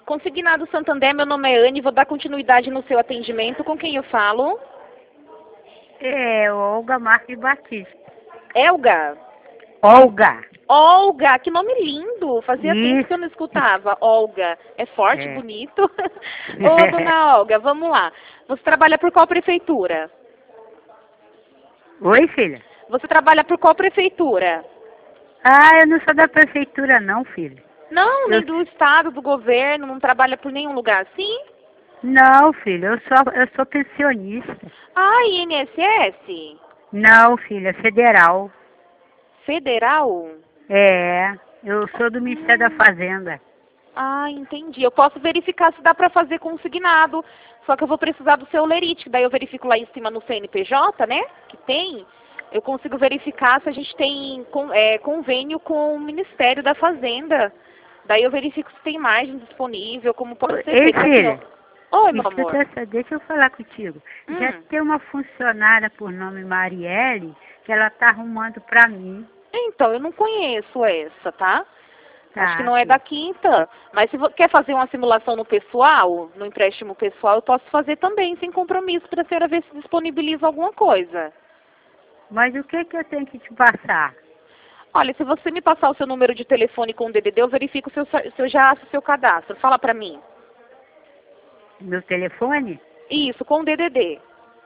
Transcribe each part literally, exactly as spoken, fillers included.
Consignado Santander, meu nome é Anne, vou dar continuidade no seu atendimento. Com quem eu falo? É, Olga Marques Batista. Elga? Olga. Olga, que nome lindo! Fazia tempo Isso. que eu não escutava. Olga, é forte, É. bonito. Ô, dona Olga, vamos lá. Você trabalha por qual prefeitura? Oi, filha? Você trabalha por qual prefeitura? Ah, eu não sou da prefeitura não, filha. Não, nem Eu... do estado, do governo, não trabalha por nenhum lugar assim? Não, filha, eu sou, eu sou pensionista. Ah, I N S S? Não, filha, federal. Federal? É, eu sou do Ministério da Hum. Fazenda. Ah, entendi. Eu posso verificar se dá para fazer consignado. Só que eu vou precisar do seu lerite, daí eu verifico lá em cima no C N P J, né? Que tem. Eu consigo verificar se a gente tem con- é, convênio com o Ministério da Fazenda. Daí eu verifico se tem margem disponível, como pode ser Ei, feito. Assim, ó. filha, Oi, meu amor. escuta só, deixa eu falar contigo. Já Hum. tem uma funcionária por nome Marielle que ela tá arrumando pra mim. Então, eu não conheço essa, tá? Acho que Tá, não é da filha. quinta. Mas se vo- quer fazer uma simulação no pessoal, no empréstimo pessoal, eu posso fazer também, sem compromisso, para a senhora ver se disponibiliza alguma coisa. Mas o que que eu tenho que te passar? Olha, se você me passar o seu número de telefone com o D D D, eu verifico se eu, sa- se eu já acho o seu cadastro. Fala pra mim. Meu telefone Isso, com o D D D.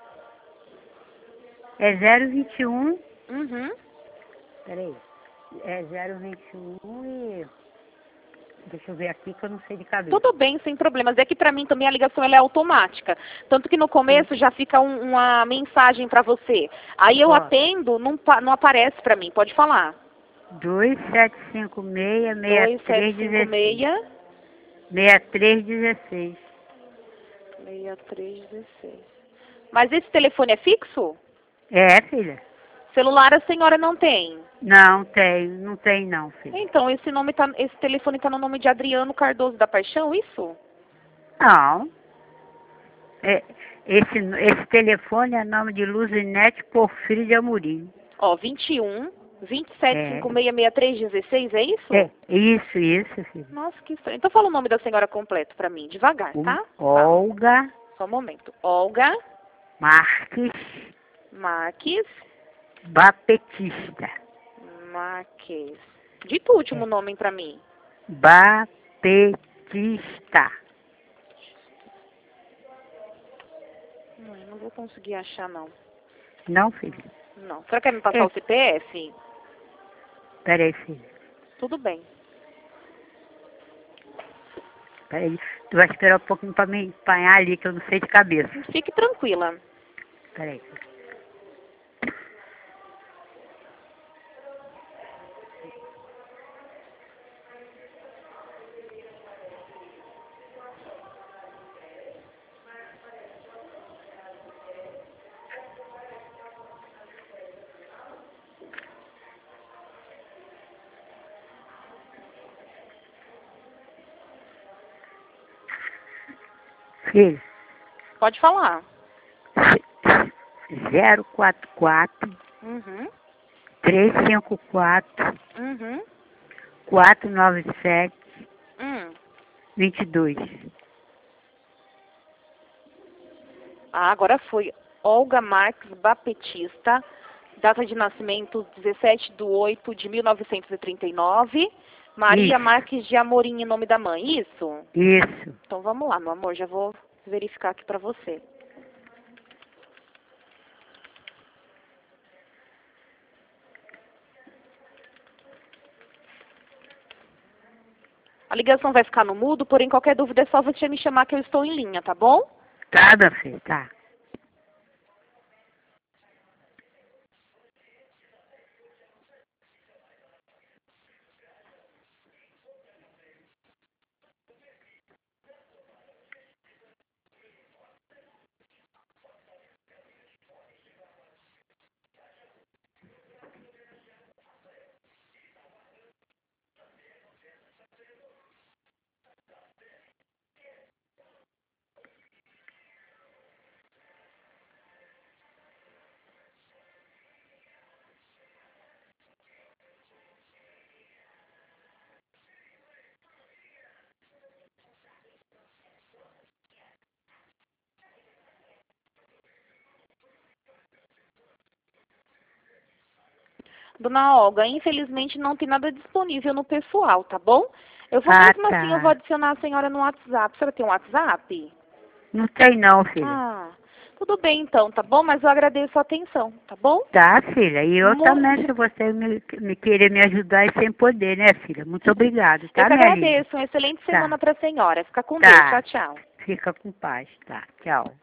é zero vinte e um. Uhum. Peraí. É zero vinte e um e... Deixa eu ver aqui que eu não sei de cabeça. Tudo bem, sem problemas. É que pra mim também a ligação ela é automática. Tanto que no começo já fica um- uma mensagem pra você. Aí eu Ó, atendo, não, pa- não aparece pra mim. Pode falar. dois sete cinco seis, dois seis sete três cinco dezesseis. seis. seis três dezesseis. seis três dezesseis. Mas esse telefone é fixo? É, filha? Celular a senhora não tem? Não tem, não tem não, filha. Então, esse, nome tá, esse telefone está no nome de Adriano Cardoso da Paixão, isso? Não. É, esse, esse telefone é nome de Luzinete Porfírio de Amorim. Ó, vinte e um, vinte e sete, É, cinquenta e seis, sessenta e três, dezesseis, é isso? é, isso, isso, filha. Nossa, que estranho. Então fala o nome da senhora completo para mim, devagar, Um, tá? Fala. Olga Só um momento. Olga Marques Marques Bapetista. Marques. Dita o último É, nome para mim. Bapetista. Não, eu não vou conseguir achar, não. Não, filha. Não. Será que quer me passar É, o C P F? peraí, filha. Tudo bem. Peraí. Tu vai esperar um pouquinho pra me empanhar ali, que eu não sei de cabeça. Fique tranquila. Peraí, filha. Filha, Pode falar. zero quatro quatro, Uhum. três cinco quatro, Uhum. quatro nove sete, Hum. dois dois. Ah, agora foi. Olga Marques Bapetista, data de nascimento dezessete de oito de mil novecentos e trinta e nove. Maria Isso, Marques de Amorim, em nome da mãe, isso? isso. Então vamos lá, meu amor, já vou verificar aqui pra você. A ligação vai ficar no mudo, porém qualquer dúvida é só você me chamar que eu estou em linha, tá bom? Tá, meu filho, tá. Dona Olga, infelizmente não tem nada disponível no pessoal, tá bom? Eu vou Ah, mesmo tá. assim, eu vou adicionar a senhora no WhatsApp. A senhora tem um WhatsApp? Não tem não, filha. Ah, tudo bem então, tá bom? Mas eu agradeço a atenção, tá bom? Tá, filha. E eu Mu- também, se você me, me querer me ajudar e sem poder, né, filha? Muito obrigado, Eu tá, que minha linda? agradeço. Uma excelente semana Tá. pra senhora. Fica com Deus. Tá. Tchau, tchau. Fica com paz, tá? Tchau.